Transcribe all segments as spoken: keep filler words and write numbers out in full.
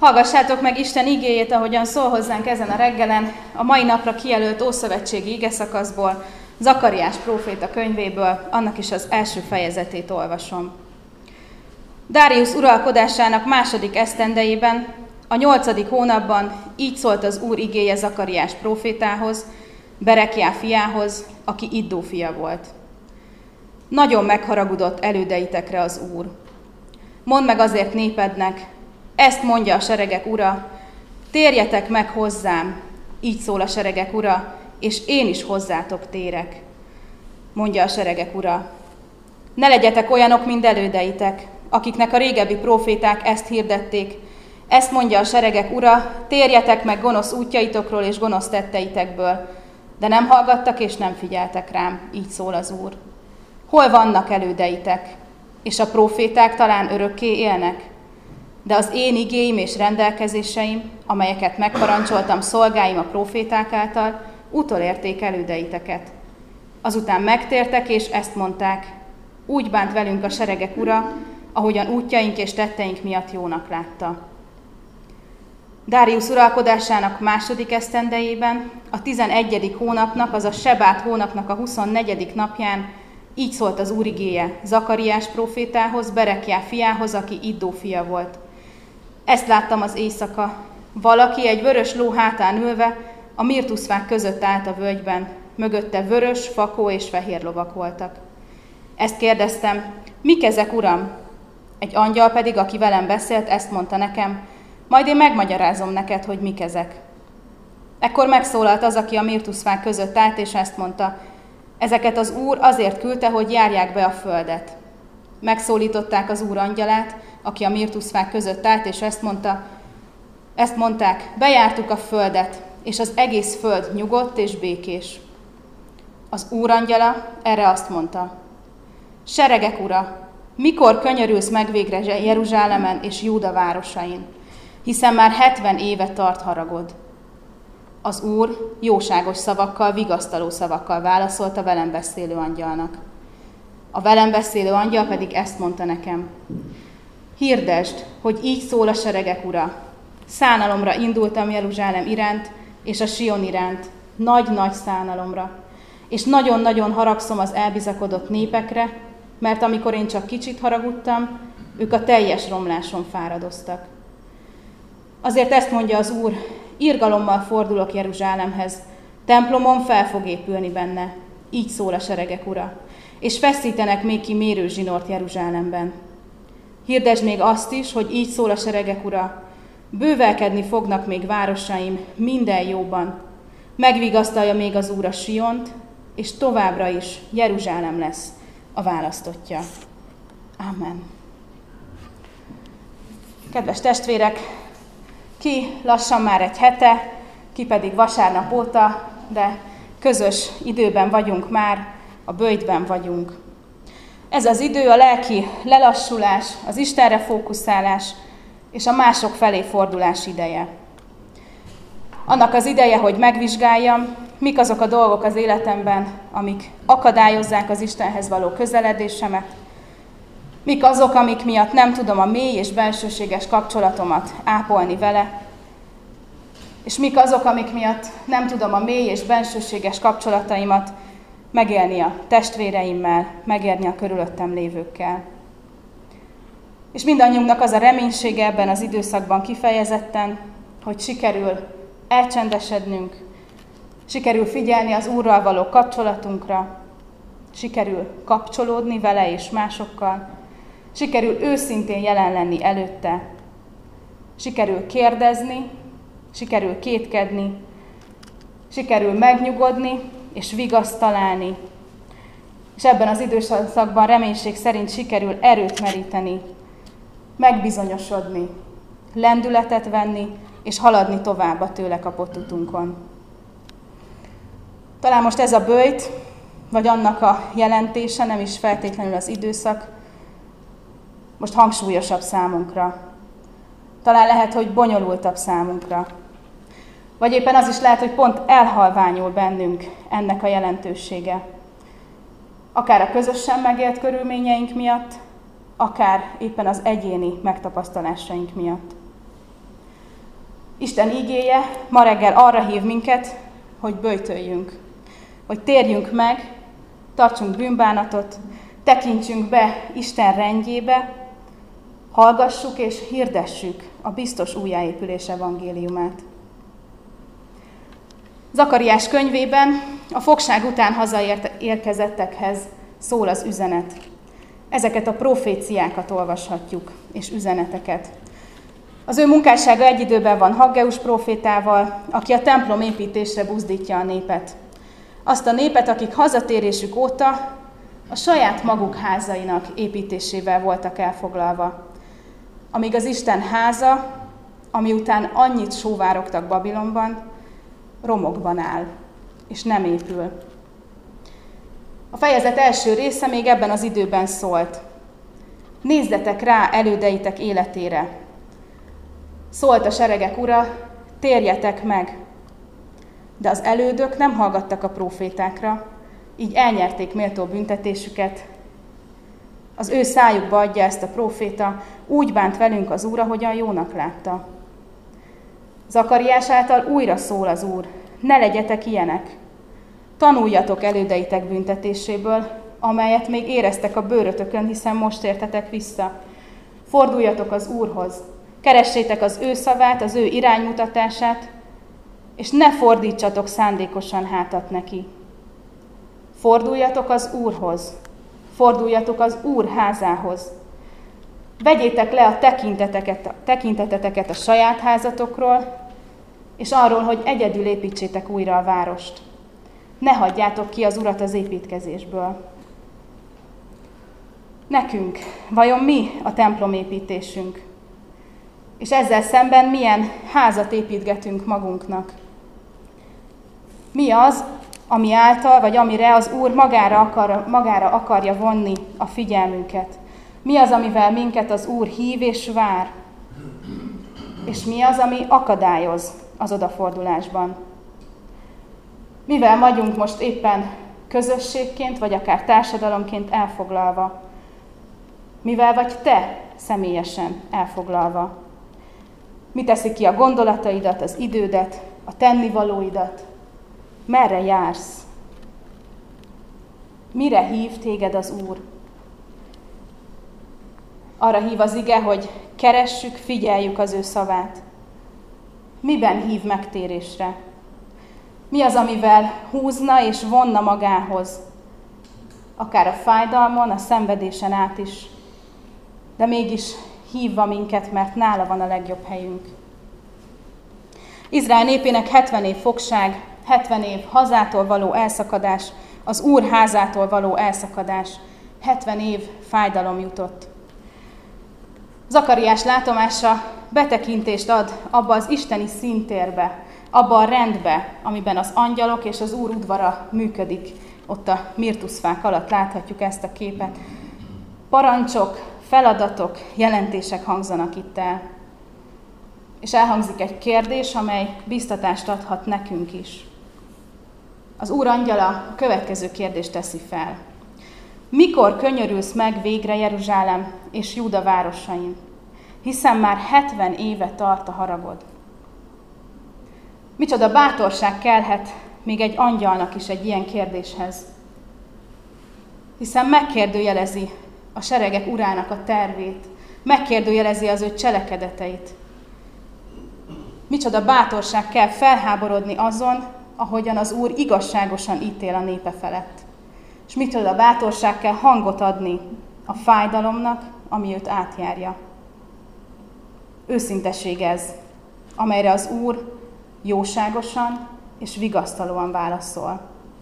Hallgassátok meg Isten igéjét, ahogyan szól hozzánk ezen a reggelen, a mai napra kijelölt ószövetségi igeszakaszból, Zakariás próféta könyvéből, annak is az első fejezetét olvasom. Dáriusz uralkodásának második esztendejében, a nyolcadik hónapban így szólt az Úr igéje Zakariás prófétához, Berekjá fiához, aki Iddó fia volt. Nagyon megharagudott elődeitekre az Úr. Mondd meg azért népednek, ezt mondja a seregek ura, térjetek meg hozzám, így szól a seregek ura, és én is hozzátok térek, mondja a seregek ura. Ne legyetek olyanok, mint elődeitek, akiknek a régebbi próféták ezt hirdették. Ezt mondja a seregek ura, térjetek meg gonosz útjaitokról és gonosz tetteitekből, de nem hallgattak és nem figyeltek rám, így szól az Úr. Hol vannak elődeitek? És a próféták talán örökké élnek? De az én igéim és rendelkezéseim, amelyeket megparancsoltam szolgáim a próféták által, utolérték elődeiteket. Azután megtértek, és ezt mondták, úgy bánt velünk a seregek ura, ahogyan útjaink és tetteink miatt jónak látta. Dáriusz uralkodásának második esztendejében, a tizenegyedik hónapnak, azaz Sebát hónapnak a huszonnegyedik napján így szólt az Úr igéje Zakariás prófétához, Berekjá fiához, aki Iddó fia volt. Ezt láttam az éjszaka. Valaki egy vörös ló hátán ülve a mirtuszfák között állt a völgyben, mögötte vörös, fakó és fehér lovak voltak. Ezt kérdeztem, mik ezek, uram? Egy angyal pedig, aki velem beszélt, ezt mondta nekem, majd én megmagyarázom neked, hogy mik ezek. Ekkor megszólalt az, aki a mirtuszfák között állt, és ezt mondta, ezeket az Úr azért küldte, hogy járják be a földet. Megszólították az Úr angyalát, aki a mirtuszfák között állt, és ezt mondta, ezt mondták, bejártuk a földet, és az egész föld nyugodt és békés. Az Úr angyala erre azt mondta, seregek ura, mikor könyörülsz meg végre Jeruzsálemen és Júda városain, hiszen már hetven éve tart haragod. Az Úr jóságos szavakkal, vigasztaló szavakkal válaszolta velem beszélő angyalnak. A velem beszélő angyal pedig ezt mondta nekem, hirdesd, hogy így szól a seregek ura. Szánalomra indultam Jeruzsálem iránt, és a Sion iránt, nagy-nagy szánalomra. És nagyon-nagyon haragszom az elbizakodott népekre, mert amikor én csak kicsit haragudtam, ők a teljes romláson fáradoztak. Azért ezt mondja az Úr, irgalommal fordulok Jeruzsálemhez, templomom fel fog épülni benne, így szól a seregek ura, és feszítenek még ki mérő zsinort Jeruzsálemben. Hirdesd még azt is, hogy így szól a seregek ura, bővelkedni fognak még városaim minden jóban, megvigasztalja még az Úr a Siont, és továbbra is Jeruzsálem lesz a választottja. Amen. Kedves testvérek, ki lassan már egy hete, ki pedig vasárnap óta, de közös időben vagyunk már, a böjtben vagyunk. Ez az idő a lelki lelassulás, az Istenre fókuszálás és a mások felé fordulás ideje. Annak az ideje, hogy megvizsgáljam, mik azok a dolgok az életemben, amik akadályozzák az Istenhez való közeledésemet, mik azok, amik miatt nem tudom a mély és bensőséges kapcsolatomat ápolni vele, és mik azok, amik miatt nem tudom a mély és bensőséges kapcsolataimat megélni a testvéreimmel, megélni a körülöttem lévőkkel. És mindannyiunknak az a reménysége ebben az időszakban kifejezetten, hogy sikerül elcsendesednünk, sikerül figyelni az Úrral való kapcsolatunkra, sikerül kapcsolódni vele és másokkal, sikerül őszintén jelen lenni előtte, sikerül kérdezni, sikerül kétkedni, sikerül megnyugodni és vigaszt találni, és ebben az időszakban reménység szerint sikerül erőt meríteni, megbizonyosodni, lendületet venni és haladni tovább a tőle kapott utunkon. Talán most ez a böjt, vagy annak a jelentése, nem is feltétlenül az időszak, most hangsúlyosabb számunkra. Talán lehet, hogy bonyolultabb számunkra. Vagy éppen az is lehet, hogy pont elhalványul bennünk ennek a jelentősége. Akár a közösen megélt körülményeink miatt, akár éppen az egyéni megtapasztalásaink miatt. Isten igéje ma reggel arra hív minket, hogy böjtöljünk, hogy térjünk meg, tartsunk bűnbánatot, tekintsünk be Isten rendjébe, hallgassuk és hirdessük a biztos újjáépülés evangéliumát. Zakariás könyvében a fogság után hazaérkezettekhez szól az üzenet. Ezeket a proféciákat olvashatjuk, és üzeneteket. Az ő munkássága egy időben van Haggeus prófétával, aki a templom építésre buzdítja a népet. Azt a népet, akik hazatérésük óta a saját maguk házainak építésével voltak elfoglalva. Amíg az Isten háza, ami után annyit sóvárogtak Babilonban, romokban áll, és nem épül. A fejezet első része még ebben az időben szólt. Nézzetek rá elődeitek életére. Szólt a seregek ura, térjetek meg. De az elődök nem hallgattak a prófétákra, így elnyerték méltó büntetésüket. Az ő szájukba adja ezt a próféta, úgy bánt velünk az Úr, ahogyan jónak látta. Zakariás által újra szól az Úr, ne legyetek ilyenek. Tanuljatok elődeitek büntetéséből, amelyet még éreztek a bőrötökön, hiszen most értetek vissza. Forduljatok az Úrhoz, keressétek az ő szavát, az ő iránymutatását, és ne fordítsatok szándékosan hátat neki. Forduljatok az Úrhoz, forduljatok az Úr házához. Vegyétek le a tekinteteket, a tekinteteteket a saját házatokról, és arról, hogy egyedül építsétek újra a várost. Ne hagyjátok ki az Urat az építkezésből. Nekünk, vajon mi a templomépítésünk? És ezzel szemben milyen házat építgetünk magunknak? Mi az, ami által, vagy amire az Úr magára, akar, magára akarja vonni a figyelmünket? Mi az, amivel minket az Úr hív és vár? És mi az, ami akadályoz az odafordulásban? Mivel vagyunk most éppen közösségként, vagy akár társadalomként elfoglalva? Mivel vagy te személyesen elfoglalva? Mi teszi ki a gondolataidat, az idődet, a tennivalóidat? Merre jársz? Mire hív téged az Úr? Arra hív az ige, hogy keressük, figyeljük az ő szavát. Miben hív megtérésre? Mi az, amivel húzna és vonna magához? Akár a fájdalmon, a szenvedésen át is. De mégis hívva minket, mert nála van a legjobb helyünk. Izrael népének hetven év fogság, hetven év hazától való elszakadás, az Úr házától való elszakadás, hetven év fájdalom jutott. Zakariás látomása betekintést ad abba az isteni színtérbe, abba a rendbe, amiben az angyalok és az Úr udvara működik. Ott a mirtuszfák alatt láthatjuk ezt a képet. Parancsok, feladatok, jelentések hangzanak itt el. És elhangzik egy kérdés, amely biztatást adhat nekünk is. Az Úr angyala a következő kérdést teszi fel. Mikor könyörülsz meg végre Jeruzsálem és Júda városain? Hiszen már hetven éve tart a haragod. Micsoda bátorság kellhet még egy angyalnak is egy ilyen kérdéshez. Hiszen megkérdőjelezi a seregek urának a tervét, megkérdőjelezi az ő cselekedeteit. Micsoda bátorság kell felháborodni azon, ahogyan az Úr igazságosan ítél a népe felett. És micsoda bátorság kell hangot adni a fájdalomnak, ami őt átjárja. Őszintesség ez, amelyre az Úr jóságosan és vigasztalóan válaszol.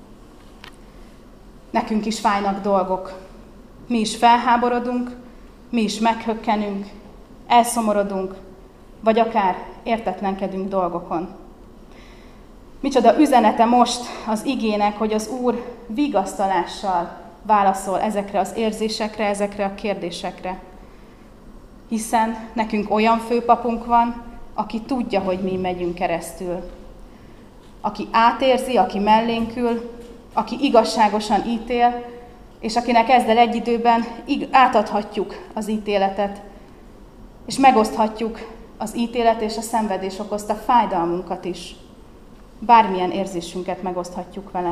Nekünk is fájnak dolgok. Mi is felháborodunk, mi is meghökkenünk, elszomorodunk, vagy akár értetlenkedünk dolgokon. Micsoda üzenete most az igének, hogy az Úr vigasztalással válaszol ezekre az érzésekre, ezekre a kérdésekre. Hiszen nekünk olyan főpapunk van, aki tudja, hogy mi megyünk keresztül. Aki átérzi, aki mellénk ül, aki igazságosan ítél, és akinek ezzel egy időben átadhatjuk az ítéletet, és megoszthatjuk az ítélet és a szenvedés okozta fájdalmunkat is. Bármilyen érzésünket megoszthatjuk vele.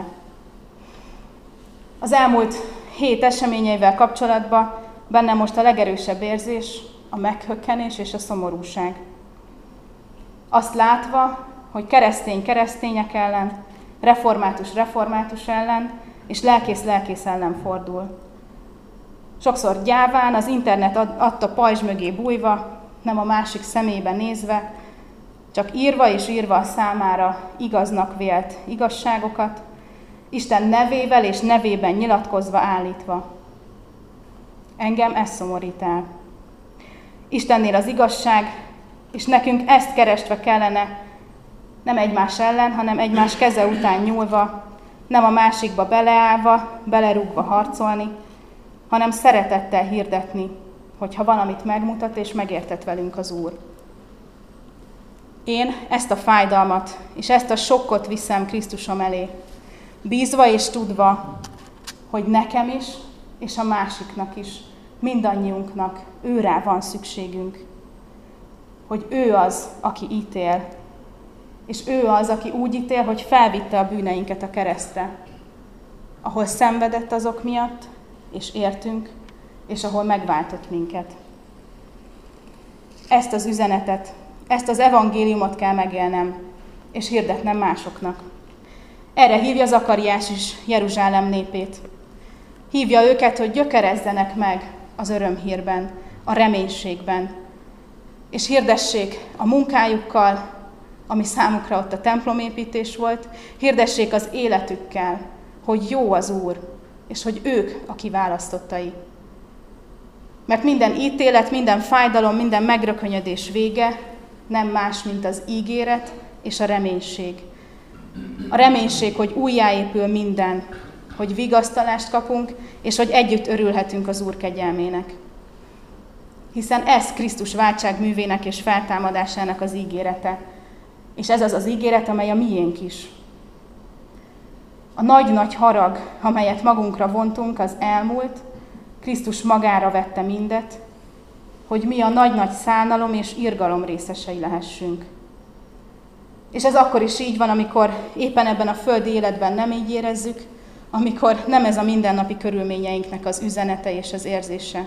Az elmúlt hét eseményeivel kapcsolatban bennem most a legerősebb érzés, a meghökkenés és a szomorúság. Azt látva, hogy keresztény keresztények ellen, református református ellen, és lelkész lelkész ellen fordul. Sokszor gyáván, az internet adta pajzs mögé bújva, nem a másik szemébe nézve, csak írva és írva a számára igaznak vélt igazságokat, Isten nevével és nevében nyilatkozva állítva. Engem ez szomorít el. Istennél az igazság, és nekünk ezt keresve kellene, nem egymás ellen, hanem egymás keze után nyúlva, nem a másikba beleállva, belerúgva harcolni, hanem szeretettel hirdetni, hogyha valamit megmutat és megértet velünk az Úr. Én ezt a fájdalmat és ezt a sokkot viszem Krisztusom elé, bízva és tudva, hogy nekem is, és a másiknak is, mindannyiunknak őrá van szükségünk. Hogy ő az, aki ítél, és ő az, aki úgy ítél, hogy felvitte a bűneinket a keresztre, ahol szenvedett azok miatt, és értünk, és ahol megváltott minket. Ezt az üzenetet, ezt az evangéliumot kell megélnem, és hirdetnem másoknak. Erre hívja Zakariás is Jeruzsálem népét. Hívja őket, hogy gyökerezzenek meg az örömhírben, a reménységben, és hirdessék a munkájukkal, ami számukra ott a templomépítés volt, hirdessék az életükkel, hogy jó az Úr, és hogy ők a kiválasztottai. Mert minden ítélet, minden fájdalom, minden megrökönyödés vége nem más, mint az ígéret és a reménység. A reménység, hogy újjáépül minden, hogy vigasztalást kapunk, és hogy együtt örülhetünk az Úr kegyelmének. Hiszen ez Krisztus váltságművének és feltámadásának az ígérete. És ez az az ígéret, amely a miénk is. A nagy-nagy harag, amelyet magunkra vontunk, az elmúlt, Krisztus magára vette mindet, hogy mi a nagy-nagy szánalom és irgalom részesei lehessünk. És ez akkor is így van, amikor éppen ebben a földi életben nem így érezzük, amikor nem ez a mindennapi körülményeinknek az üzenete és az érzése.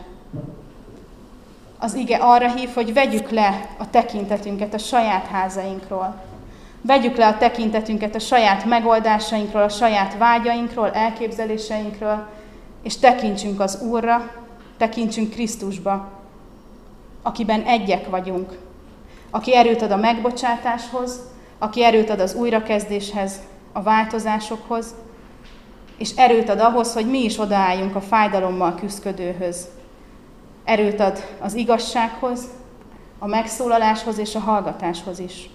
Az ige arra hív, hogy vegyük le a tekintetünket a saját házainkról. Vegyük le a tekintetünket a saját megoldásainkról, a saját vágyainkról, elképzeléseinkről, és tekintsünk az Úrra, tekintsünk Krisztusba, akiben egyek vagyunk, aki erőt ad a megbocsátáshoz, aki erőt ad az újrakezdéshez, a változásokhoz, és erőt ad ahhoz, hogy mi is odaálljunk a fájdalommal küszködőhöz. Erőt ad az igazsághoz, a megszólaláshoz és a hallgatáshoz is.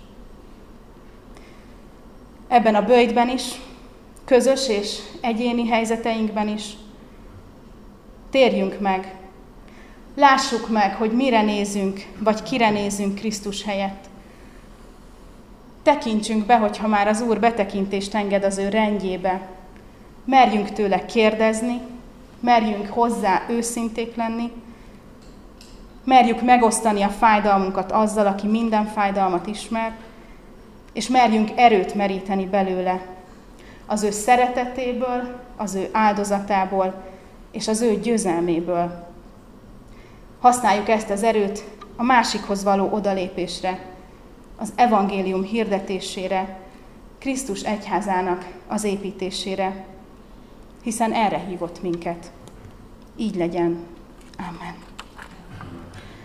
Ebben a böjtben is, közös és egyéni helyzeteinkben is térjünk meg, lássuk meg, hogy mire nézünk, vagy kire nézünk Krisztus helyett. Tekintsünk be, hogyha már az Úr betekintést enged az ő rendjébe. Merjünk tőle kérdezni, merjünk hozzá őszinték lenni, merjük megosztani a fájdalmunkat azzal, aki minden fájdalmat ismer, és merjünk erőt meríteni belőle, az ő szeretetéből, az ő áldozatából és az ő győzelméből. Használjuk ezt az erőt a másikhoz való odalépésre, az evangélium hirdetésére, Krisztus egyházának az építésére, hiszen erre hívott minket. Így legyen. Amen.